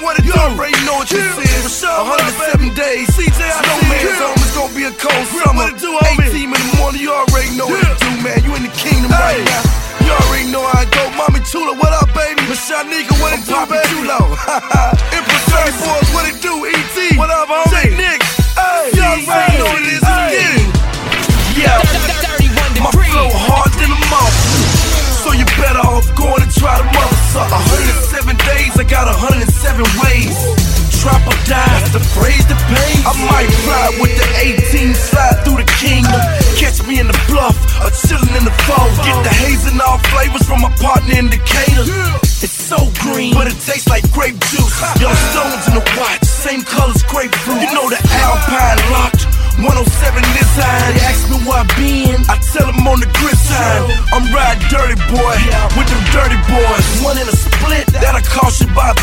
what it do? Already know what this is. 107 days. Snowman's home. It's gonna be a cold summer. 18 in the morning. You already know what it do, man. You in the kingdom right now. You already know how I go. Mommy Tula, what up, baby? Mashanika, what it do, baby? Chulo. Empress 34, what it do? E.T. What up, homie? J. Nick. Hey, you already know what it is. Let's get it. Yeah, my flow hard than a mouth. So you better off going and try to mother suck. 107 days, I got 107 ways. Drop or die, the phrase that pays. I might fly with the 18, slide through the kingdom. Catch me in the bluff, or chillin' in the fold. Get the haze and all flavors from my partner indicator. It's so green, but it tastes like grape juice. Young stones in the watch, same colors grapefruit. You know the Alpine locked. 107 this time. They ask me where I been, I tell them on the gridiron. I'm riding dirty boy with them dirty boys. One in a split that'll cost you about